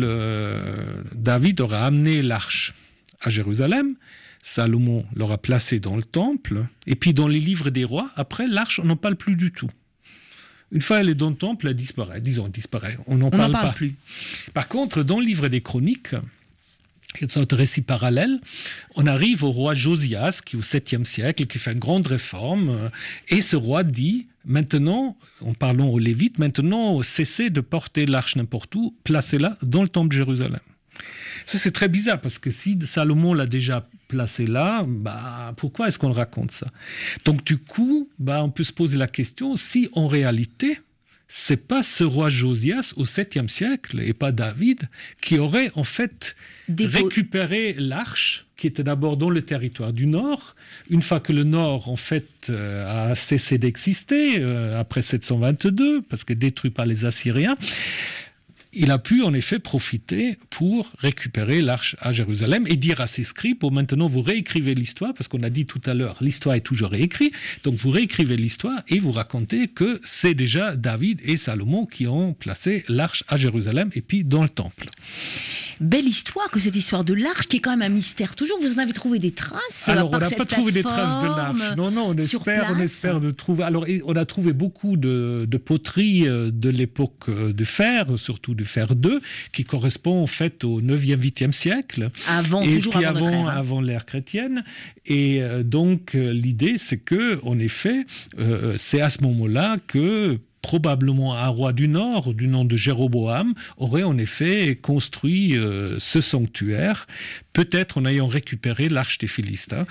David aura amené l'arche à Jérusalem, Salomon l'aura placée dans le temple, et puis dans les livres des rois, après l'arche, on n'en parle plus du tout. Une fois elle est dans le temple, elle disparaît. On n'en parle pas. Plus. Par contre, dans le livre des Chroniques, une sorte de récit parallèle. On arrive au roi Josias, qui est au 7e siècle, qui fait une grande réforme, et ce roi dit, maintenant, en parlant aux Lévites, maintenant, cessez de porter l'arche n'importe où, placez-la dans le temple de Jérusalem. Ça, c'est très bizarre, parce que si Salomon l'a déjà placé là, pourquoi est-ce qu'on raconte ça? Donc, du coup, on peut se poser la question, si en réalité, c'est pas ce roi Josias au 7e siècle, et pas David, qui aurait en fait récupéré l'arche, qui était d'abord dans le territoire du Nord. Une fois que le Nord, en fait, a cessé d'exister, après 722, parce que détruit par les Assyriens, il a pu en effet profiter pour récupérer l'arche à Jérusalem et dire à ses scribes, maintenant vous réécrivez l'histoire, parce qu'on a dit tout à l'heure, l'histoire est toujours réécrite, donc vous réécrivez l'histoire et vous racontez que c'est déjà David et Salomon qui ont placé l'arche à Jérusalem et puis dans le temple. Belle histoire que cette histoire de l'arche, qui est quand même un mystère toujours. Vous en avez trouvé des traces? Alors, on n'a pas trouvé des traces de l'arche. Non, on espère de trouver. Alors, on a trouvé beaucoup de poteries de l'époque du fer, surtout du fer 2, qui correspond en fait au 9e, 8e siècle. Avant l'ère chrétienne. Et donc, l'idée, c'est que, en effet, c'est à ce moment-là que probablement un roi du Nord, du nom de Jéroboam, aurait en effet construit ce sanctuaire, peut-être en ayant récupéré l'arche des Philistins,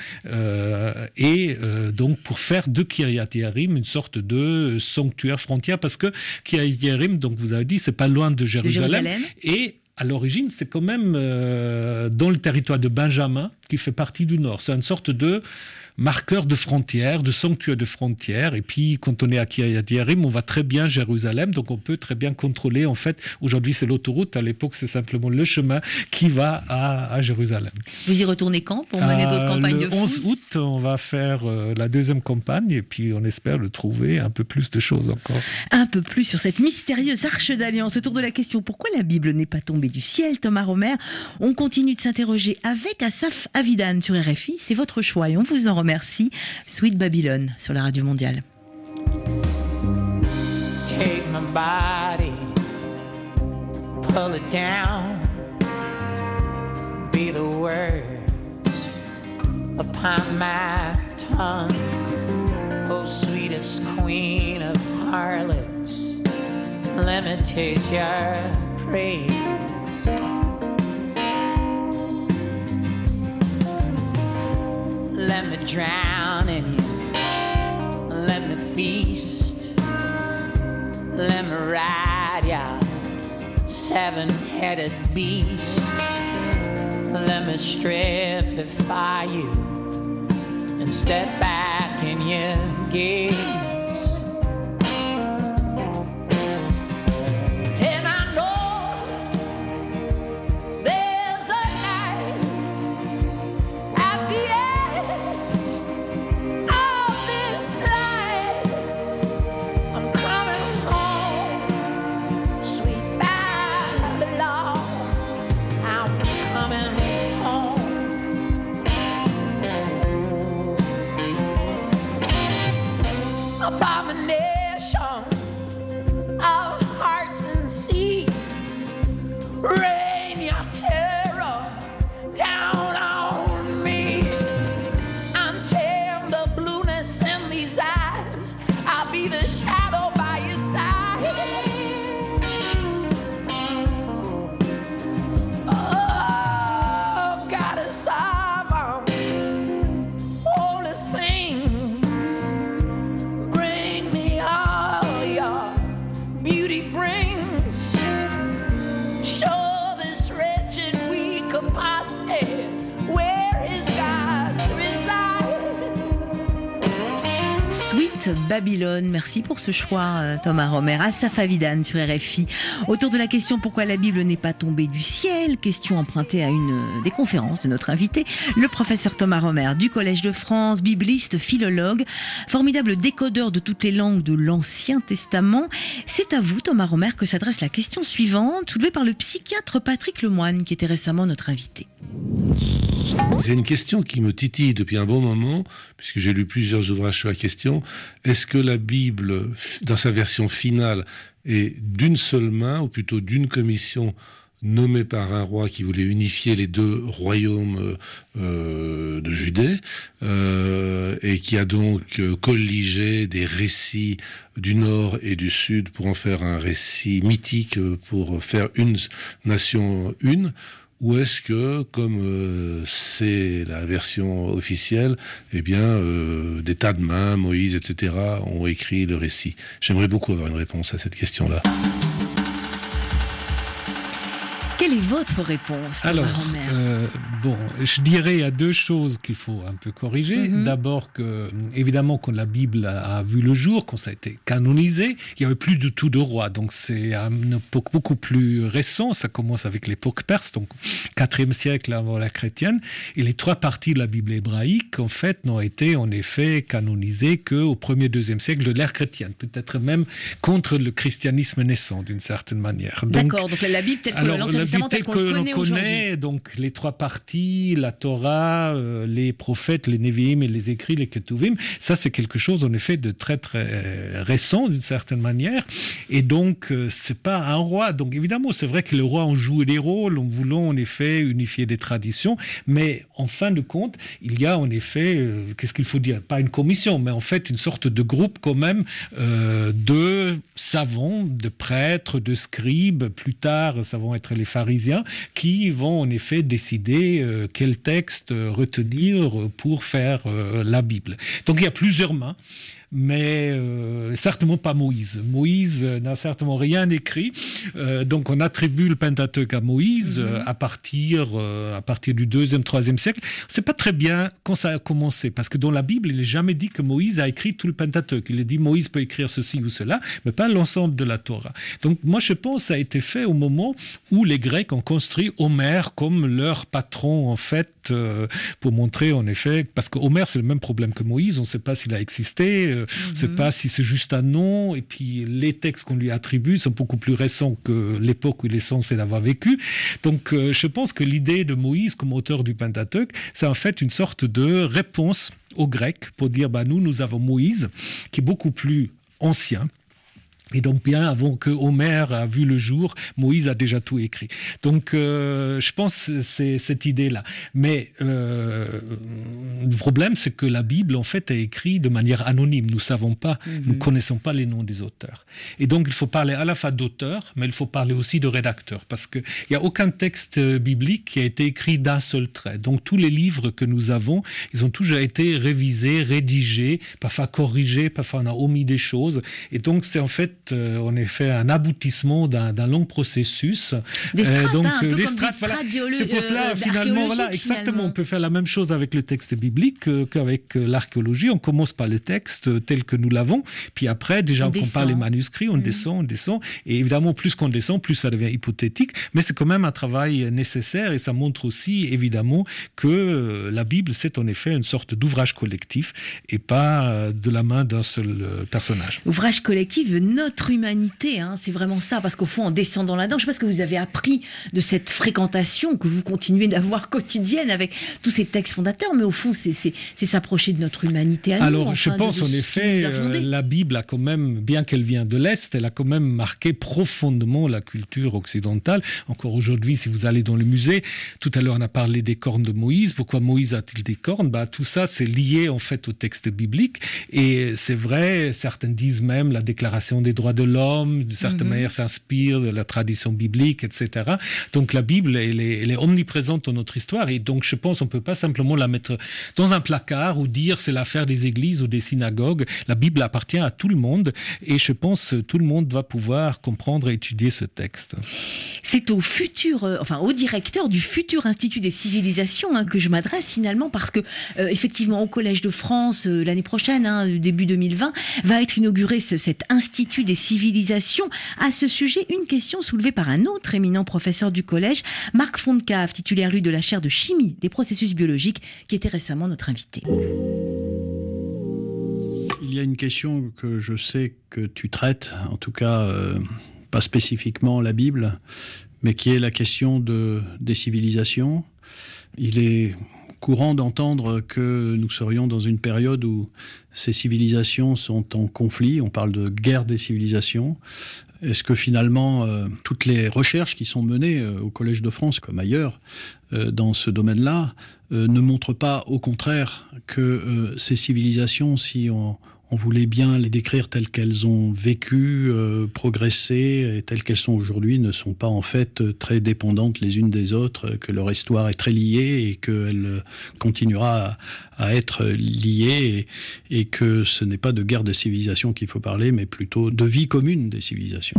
donc pour faire de Kiryat-Yearim une sorte de sanctuaire frontière, parce que Kiryat-Yearim, donc vous avez dit, c'est pas loin de Jérusalem. Et à l'origine, c'est quand même dans le territoire de Benjamin, qui fait partie du Nord. C'est une sorte de marqueur de frontière, de sanctuaire de frontière. Et puis, quand on est à Kiryat-Yearim, on va très bien à Jérusalem, donc on peut très bien contrôler. En fait, aujourd'hui, c'est l'autoroute. À l'époque, c'est simplement le chemin qui va à Jérusalem. Vous y retournez quand pour mener d'autres campagnes de fouilles? Le 11 août, on va faire la deuxième campagne et puis on espère le trouver un peu plus de choses encore. Un peu plus sur cette mystérieuse arche d'alliance. Autour de la question pourquoi la Bible n'est pas tombée du ciel, Thomas Romer, on continue de s'interroger avec Asaf Avidan sur RFI. C'est votre choix et on vous en remercie. Sweet Babylon sur la Radio Mondiale. Take my body, pull it down, be the words upon my tongue. Oh, sweetest queen of harlots, let me taste your praise. Let me drown in you, let me feast, let me ride your seven-headed beast. Let me strip before you and step back in your gaze. And I know there's a night at the end of this life. I'm coming home, sweet Babylon. I'm coming home. Abomination of hearts and sea, rain your terror down on me. Until the blueness in these eyes, I'll be the shadow by your side. Oh, goddess of holy things, bring me all your beauty brings. Show this wretched, weak apostate where his God resides. Sweet Babylon, merci pour ce choix Thomas Romer. Asaf Avidan sur RFI. Autour de la question pourquoi la Bible n'est pas tombée du ciel, question empruntée à une des conférences de notre invité, le professeur Thomas Romer du Collège de France, bibliste, philologue, formidable décodeur de toutes les langues de l'Ancien Testament. C'est à vous Thomas Romer que s'adresse la question suivante, soulevée par le psychiatre Patrick Lemoine qui était récemment notre invité. C'est une question qui me titille depuis un bon moment, puisque j'ai lu plusieurs ouvrages sur la question. Est-ce que la Bible, dans sa version finale, est d'une seule main, ou plutôt d'une commission nommé par un roi qui voulait unifier les deux royaumes de Judée, et qui a donc colligé des récits du Nord et du Sud pour en faire un récit mythique, pour faire une nation une. Ou est-ce que, comme c'est la version officielle, eh bien, des tas de mains, Moïse, etc., ont écrit le récit? J'aimerais beaucoup avoir une réponse à cette question-là. Quelle est votre réponse? Alors, je dirais il y a deux choses qu'il faut un peu corriger. D'abord, évidemment, quand la Bible a vu le jour, quand ça a été canonisé, il n'y avait plus du tout de roi. Donc, c'est une époque beaucoup plus récente. Ça commence avec l'époque perse, donc 4e siècle avant la chrétienne. Et les 3 parties de la Bible hébraïque, en fait, n'ont été en effet canonisées qu'au 1er, 2e siècle de l'ère chrétienne. Peut-être même contre le christianisme naissant, d'une certaine manière. D'accord, donc la Bible, peut-être que l'Ancien Testament, tel qu'on le connaît aujourd'hui. Donc les 3 parties, la Torah, les prophètes, les Nevi'im et les écrits, les Ketuvim, ça c'est quelque chose en effet de très très récent d'une certaine manière. Et donc c'est pas un roi. Donc évidemment c'est vrai que le roi en joue des rôles, en voulant en effet unifier des traditions, mais en fin de compte il y a en effet, qu'est-ce qu'il faut dire, pas une commission, mais en fait une sorte de groupe quand même de savants, de prêtres, de scribes, plus tard ça vont être les pharisiens, qui vont en effet décider quel texte retenir pour faire la Bible. Donc il y a plusieurs mains, mais certainement pas Moïse. Moïse n'a certainement rien écrit, donc on attribue le Pentateuque à Moïse à partir du 2e, 3e siècle. On ne sait pas très bien quand ça a commencé, parce que dans la Bible, il n'est jamais dit que Moïse a écrit tout le Pentateuque. Il est dit Moïse peut écrire ceci ou cela, mais pas l'ensemble de la Torah. Donc moi je pense que ça a été fait au moment où les Grecs ont construit Homère comme leur patron, en fait, pour montrer en effet, parce que Homère c'est le même problème que Moïse, on ne sait pas s'il a existé, on ne sait pas si c'est juste un nom, et puis les textes qu'on lui attribue sont beaucoup plus récents que l'époque où il est censé l'avoir vécu. Donc je pense que l'idée de Moïse comme auteur du Pentateuque, c'est en fait une sorte de réponse aux Grecs pour dire nous avons Moïse qui est beaucoup plus ancien. Et donc bien avant que Homère a vu le jour, Moïse a déjà tout écrit. Donc je pense que c'est cette idée-là. Mais le problème, c'est que la Bible, en fait, est écrite de manière anonyme. Nous savons pas, nous connaissons pas les noms des auteurs. Et donc il faut parler à la fois d'auteurs, mais il faut parler aussi de rédacteurs, parce qu'il n'y a aucun texte biblique qui a été écrit d'un seul trait. Donc tous les livres que nous avons, ils ont toujours été révisés, rédigés, parfois corrigés, parfois on a omis des choses. Et donc c'est en fait en effet un aboutissement d'un long processus. Des strates, donc un peu les comme strates, des strates c'est pour cela finalement, exactement, on peut faire la même chose avec le texte biblique qu'avec l'archéologie. On commence par le texte tel que nous l'avons, puis après déjà on compare les manuscrits, on descend, et évidemment plus qu'on descend, plus ça devient hypothétique, mais c'est quand même un travail nécessaire, et ça montre aussi évidemment que la Bible c'est en effet une sorte d'ouvrage collectif et pas de la main d'un seul personnage. Ouvrage collectif, notre humanité, c'est vraiment ça, parce qu'au fond, en descendant là-dedans, je ne sais pas ce que vous avez appris de cette fréquentation que vous continuez d'avoir quotidienne avec tous ces textes fondateurs, mais au fond, c'est s'approcher de notre humanité à nous. Alors, je pense en effet, la Bible a quand même, bien qu'elle vient de l'Est, elle a quand même marqué profondément la culture occidentale. Encore aujourd'hui, si vous allez dans le musée, tout à l'heure on a parlé des cornes de Moïse. Pourquoi Moïse a-t-il des cornes ? Tout ça, c'est lié en fait au texte biblique, et c'est vrai, certains disent même la déclaration des droits de l'homme, de certaine manière, s'inspire de la tradition biblique, etc. Donc la Bible, elle est omniprésente dans notre histoire, et donc je pense qu'on ne peut pas simplement la mettre dans un placard ou dire c'est l'affaire des églises ou des synagogues. La Bible appartient à tout le monde, et je pense que tout le monde va pouvoir comprendre et étudier ce texte. C'est au au directeur du futur Institut des civilisations que je m'adresse finalement, parce que effectivement au Collège de France l'année prochaine, début 2020, va être inauguré cet Institut des civilisations. À ce sujet, une question soulevée par un autre éminent professeur du collège, Marc Fontcave, titulaire lui de la chaire de chimie des processus biologiques, qui était récemment notre invité. Il y a une question que je sais que tu traites, en tout cas pas spécifiquement la Bible, mais qui est la question des civilisations. Il est courant d'entendre que nous serions dans une période où ces civilisations sont en conflit. On parle de guerre des civilisations. Est-ce que finalement, toutes les recherches qui sont menées au Collège de France, comme ailleurs, dans ce domaine-là, ne montrent pas, au contraire, que ces civilisations, si on voulait bien les décrire telles qu'elles ont vécu, progressé, et telles qu'elles sont aujourd'hui, ne sont pas en fait très dépendantes les unes des autres, que leur histoire est très liée et qu'elle continuera à être liée, et que ce n'est pas de guerre des civilisations qu'il faut parler, mais plutôt de vie commune des civilisations.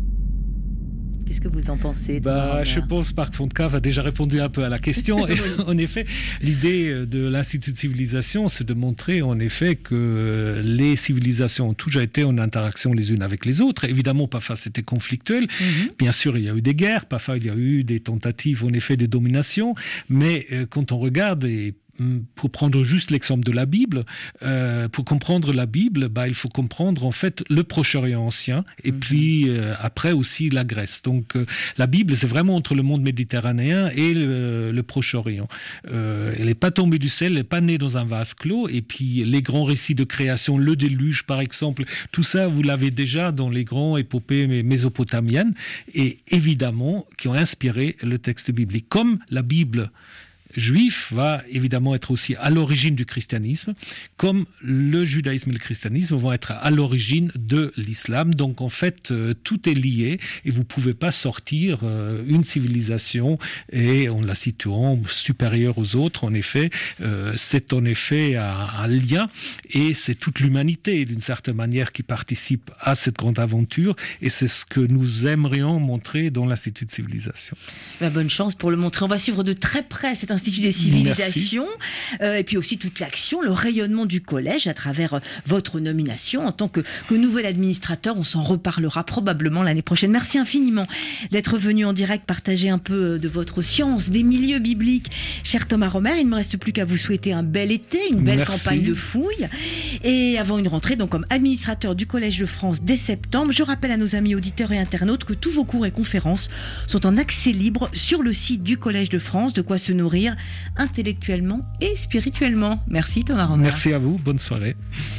Qu'est-ce que vous en pensez? Je pense que Marc Fontcave a déjà répondu un peu à la question. Et en effet, l'idée de l'Institut de civilisation, c'est de montrer en effet que les civilisations ont toujours été en interaction les unes avec les autres. Évidemment, parfois c'était conflictuel. Bien sûr, il y a eu des guerres, parfois il y a eu des tentatives en effet de domination. Mais quand on regarde, et pour prendre juste l'exemple de la Bible, pour comprendre la Bible, il faut comprendre en fait le Proche-Orient ancien et puis après aussi la Grèce. Donc la Bible, c'est vraiment entre le monde méditerranéen et le Proche-Orient. Elle n'est pas tombée du ciel, elle n'est pas née dans un vase clos. Et puis les grands récits de création, le déluge par exemple, tout ça vous l'avez déjà dans les grands épopées mésopotamiennes et évidemment qui ont inspiré le texte biblique. Comme la Bible juif va évidemment être aussi à l'origine du christianisme, comme le judaïsme et le christianisme vont être à l'origine de l'islam. Donc en fait, tout est lié et vous ne pouvez pas sortir une civilisation et en la situant supérieure aux autres. En effet, c'est en effet un lien et c'est toute l'humanité d'une certaine manière qui participe à cette grande aventure et c'est ce que nous aimerions montrer dans l'Institut de civilisation. Bonne chance pour le montrer. On va suivre de très près cet Institut des civilisations et puis aussi toute l'action, le rayonnement du collège à travers votre nomination en tant que nouvel administrateur. On s'en reparlera probablement l'année prochaine. Merci infiniment d'être venu en direct partager un peu de votre science, des milieux bibliques. Cher Thomas Romer, il ne me reste plus qu'à vous souhaiter un bel été, une belle campagne de fouilles et avant une rentrée donc comme administrateur du Collège de France dès septembre. Je rappelle à nos amis auditeurs et internautes que tous vos cours et conférences sont en accès libre sur le site du Collège de France, de quoi se nourrir intellectuellement et spirituellement. Merci Thomas Romer. Merci à vous, bonne soirée.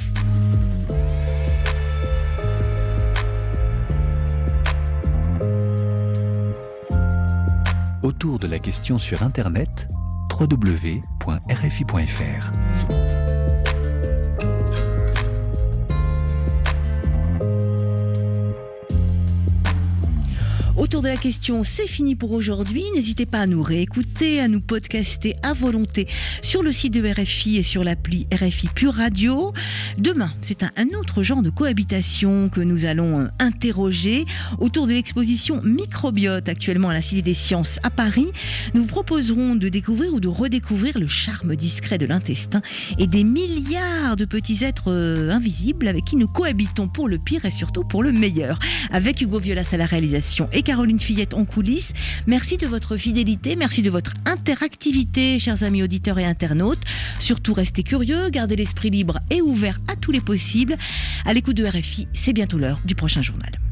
Autour de la question sur Internet, www.rfi.fr. Autour de la question, c'est fini pour aujourd'hui. N'hésitez pas à nous réécouter, à nous podcaster à volonté sur le site de RFI et sur l'appli RFI Pure Radio. Demain, c'est un autre genre de cohabitation que nous allons interroger autour de l'exposition Microbiote actuellement à la Cité des Sciences à Paris. Nous vous proposerons de découvrir ou de redécouvrir le charme discret de l'intestin et des milliards de petits êtres invisibles avec qui nous cohabitons pour le pire et surtout pour le meilleur. Avec Hugo Violas à la réalisation et Caroline Fillette en coulisses. Merci de votre fidélité, merci de votre interactivité, chers amis auditeurs et internautes. Surtout restez curieux, gardez l'esprit libre et ouvert à tous les possibles. À l'écoute de RFI, c'est bientôt l'heure du prochain journal.